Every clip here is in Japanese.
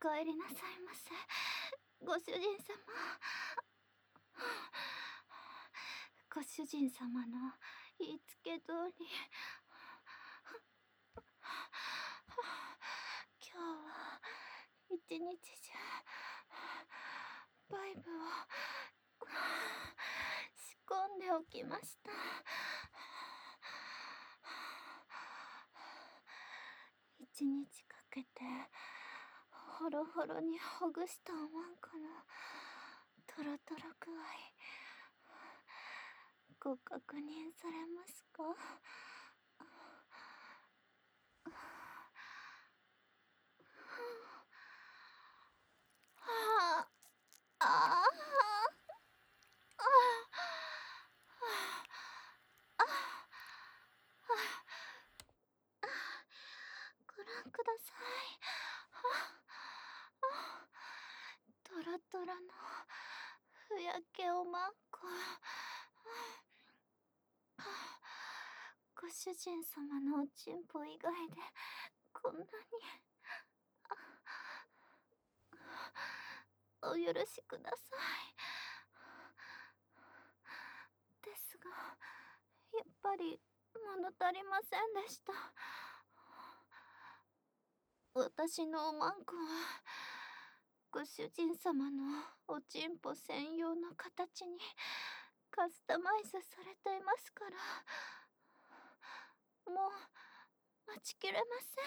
帰りなさいませ、ご主人様。ご主人様の言いつけ通り、今日は一日中バイブを仕込んでおきました。一日かけてホロホロにほぐしたおまんこのトロトロ具合、ご確認されますか？ご覧ください。トロトロのふやけおまんこ。ご主人様のおちんぽ以外でこんなに。お許しください。ですが、やっぱり物足りませんでした。私のおまんこはご主人様のおちんぽ専用の形にカスタマイズされていますから、もう待ちきれません。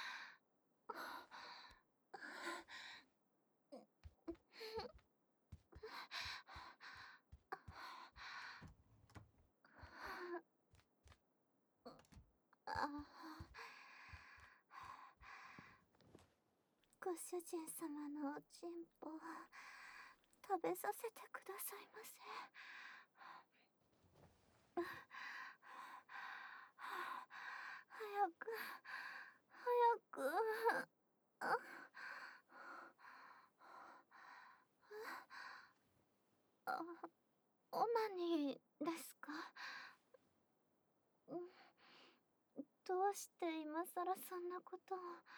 ご主人様のおちんぽ食べさせてくださいませ。早く早く。オナニーですか？どうして今さらそんなことを。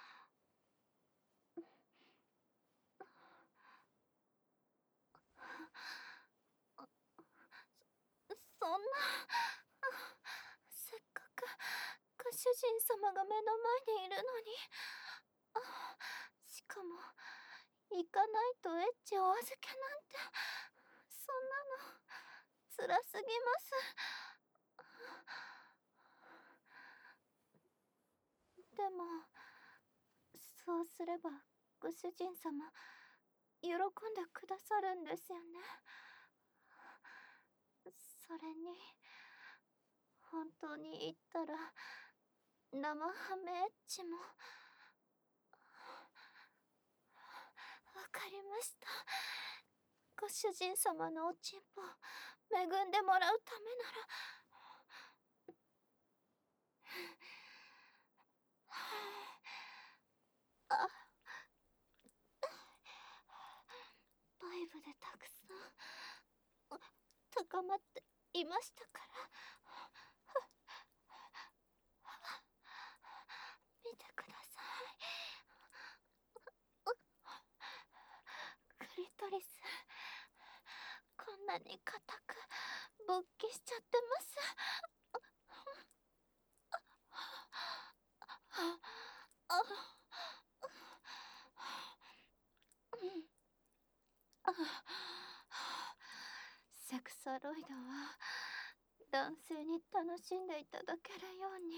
そんな。せっかくご主人様が目の前にいるのに。しかも行かないとエッチを預けなんて、そんなの辛すぎます。でもそうすればご主人様喜んでくださるんですよね。それに本当に言ったら生ハメエッチも。わかりました。ご主人様のおちんぽ恵んでもらうためなら。バイブでたくさん高まっていましたから。見てください。クリトリスこんなに硬く勃起しちゃってます。セクサロイドは男性に楽しんでいただけるように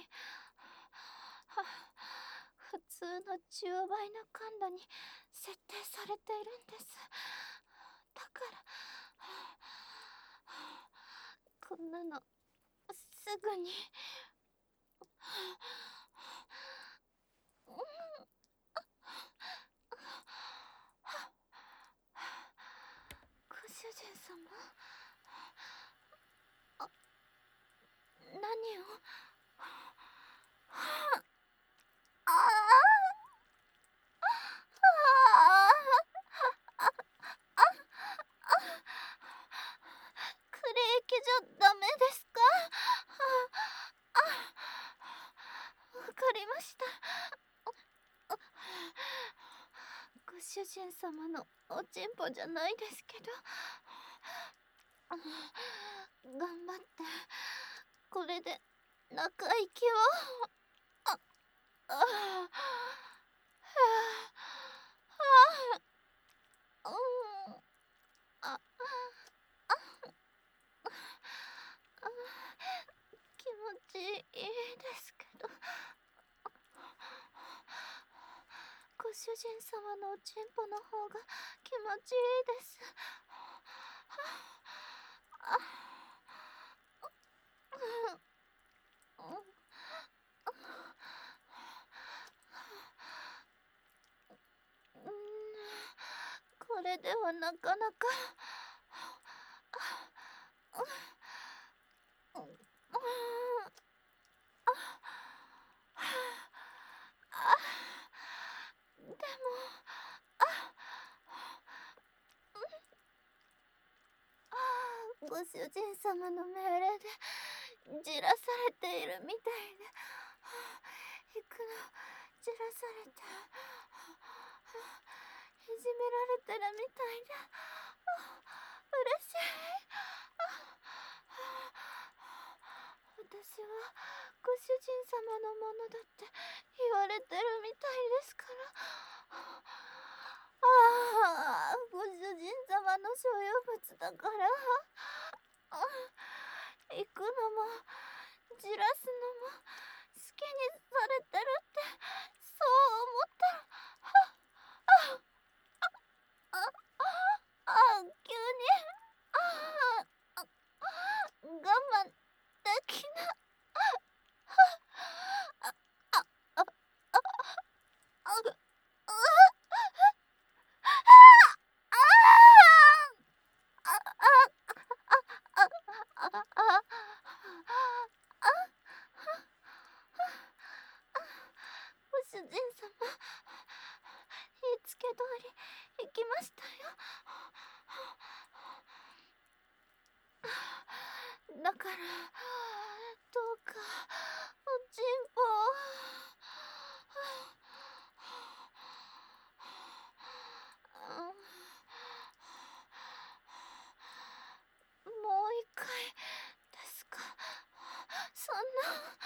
普通の10倍の感度に設定されているんです。だからこんなのすぐに。ご主人様、何を。クレーキじゃダメですか？わかりました。ご主人様のおちんぽじゃないですけど、頑張ってこれで中息を。あああうんあ気持ちいいですけど、ご主人様のおちんぽの方が気持ちいいです。これではなかなか。でもご主人様の命令でじらされているみたいで、行くのじらされて、いじめられてるみたいで嬉しい。私はご主人様のものだって言われてるみたいですから。ご主人様の所有物だから。行くのもじらすのも好きにされてるってそう思ったら、急に我慢できない。ご主人様、言いつけ通り行きましたよ。だからどうかおちんぽを。もう一回ですか。そんな。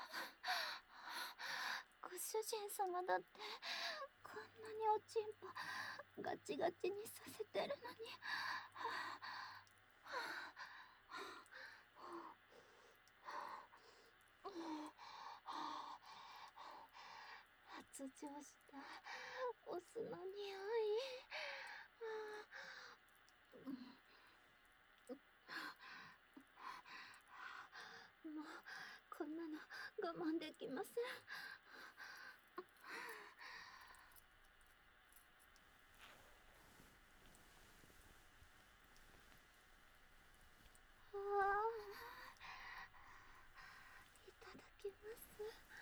ご主人様だってこんなにおちんぽガチガチにさせてるのに。発情したお酢の匂い。もうこんなの我慢できません。いただきます。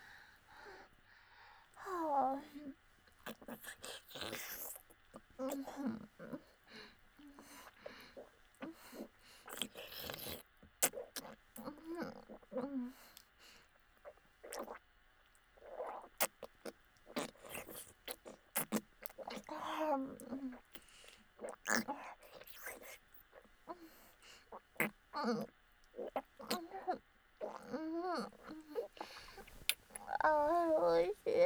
おいしいです。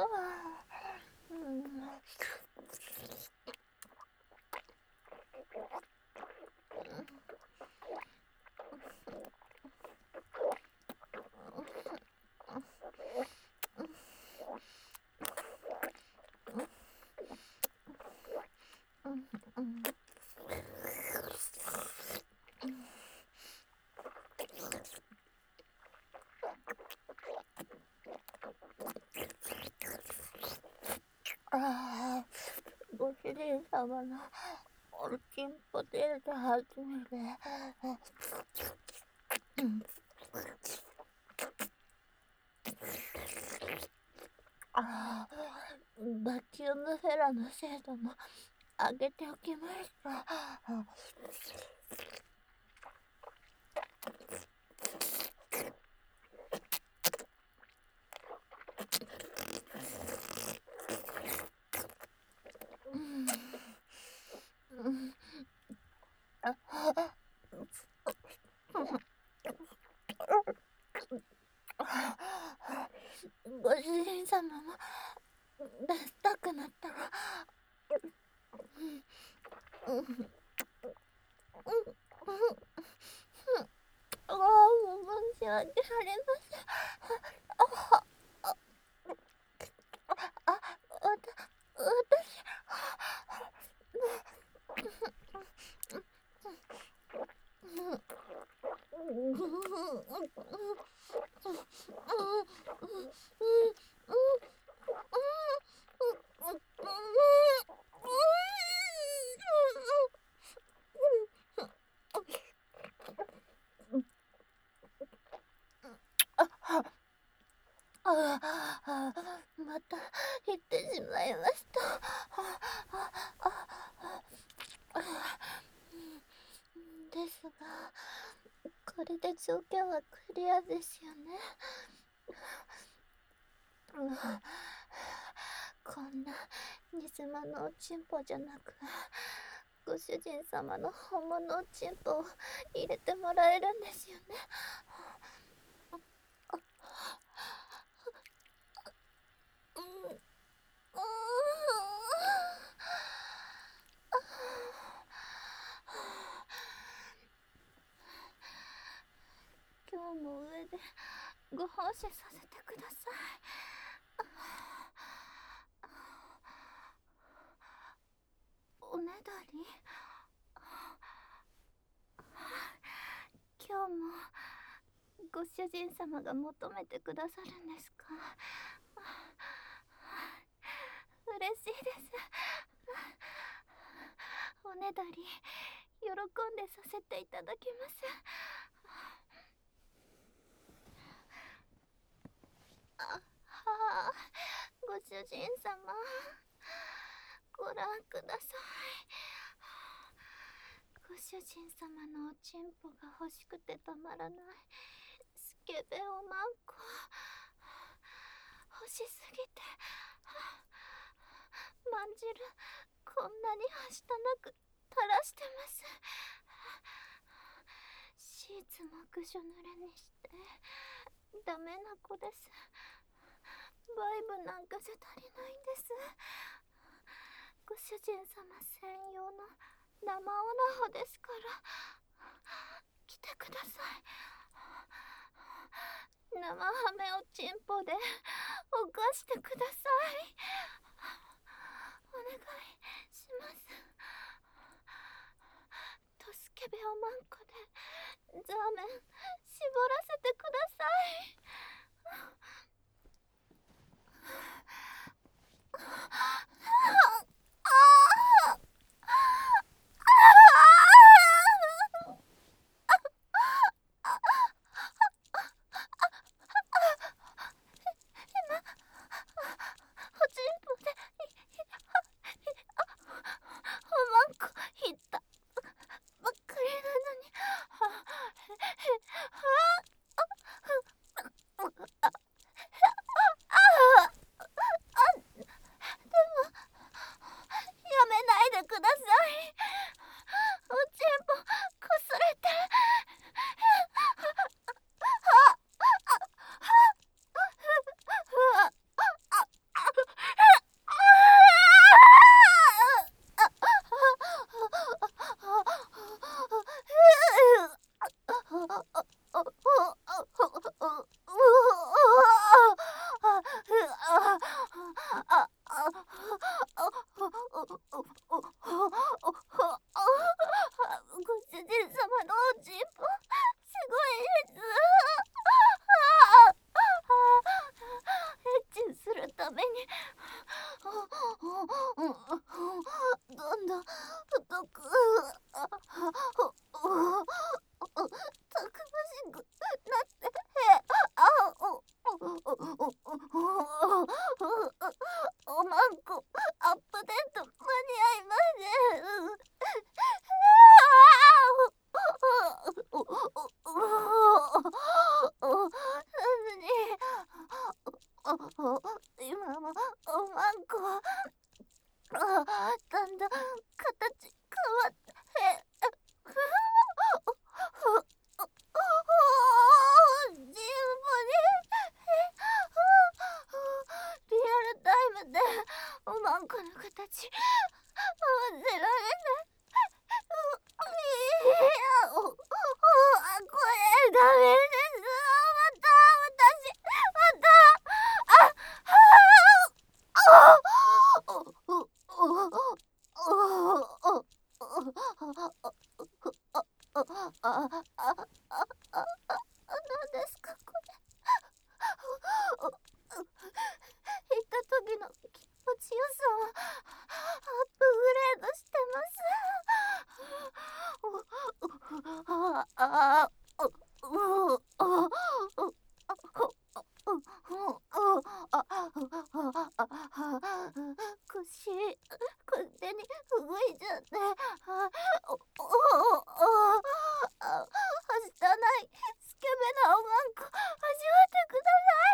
ご主人様のおちんぽ出ると初めて。バキュームフェラの精度も上げておきました。 ご主人様も出したくなったら、ああ、申し訳ありません。私、また言ってしまいました。ですが、これで状況はクリアですよね。こんな偽物のおちんぽじゃなく、ご主人様の本物おちんぽを入れてもらえるんですよね。今日も上でご奉仕させてください。おねだり、今日もご主人様が求めてくださるんですか？嬉しいです。おねだり喜んでさせていただきます。はあ、ご主人様、ご覧ください。ご主人様のおちんぽが欲しくてたまらないスケベおまんこ、欲しすぎてまんじるこんなにはしたなく垂らしてます。シーツもぐしょ濡れにしてダメな子です。バイブなんかじゃ足りないんです。ご主人様専用の生オナホですから、来てください。生ハメをチンポで犯してください。お願いします。とスケベおまんこでザーメン絞らせてください。おちんぽでおまんこいったばっかりなのに、 あ、なんですかこれ。行った時の気持ちよさをアップグレードしてます。腰勝手に動いちゃって、はしたないスケベなおまんこ味わってくだ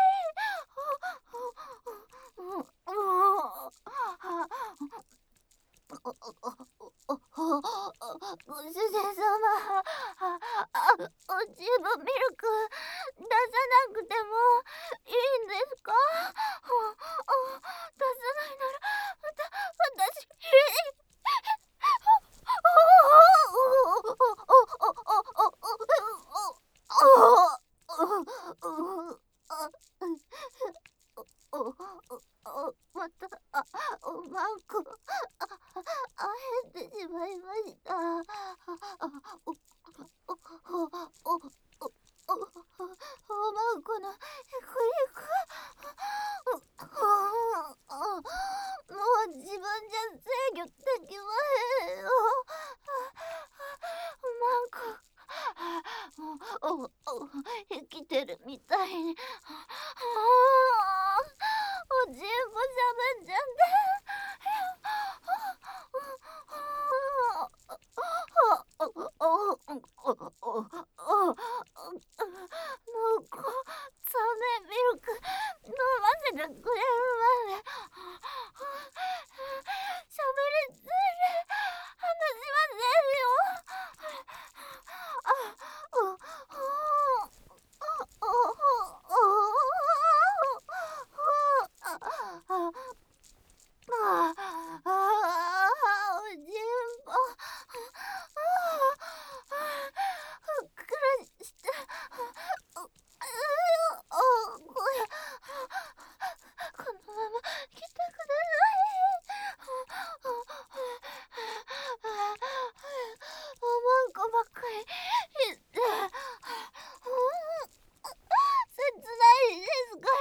さい。ご主人様、おチームミルク出さなくてもいいんですか？出さないなら、私、また、おまんこ、あえてしまいました。おまんこのもう自分じゃ制御できまへんよ。おまんこ、生きてるみたいに。おじいこしゃべっちゃってなんか、サメミルク飲ませてくれるまで喋りついて話しませんよ。おじんこ、ふっくらして、これ、このまま来てください。おまんこばっかり言って、切ないですから。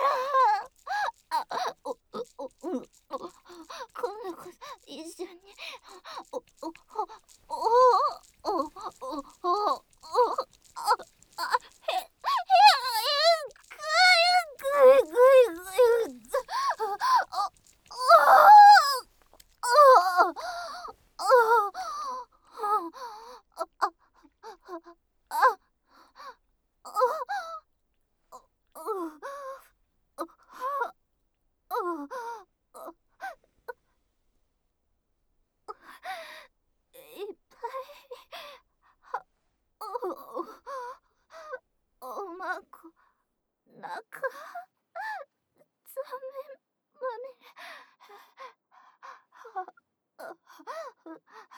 今度こそ一緒に。お、お、お、お、お、お、お、お、いっぱいおまんこ中ザメまみれ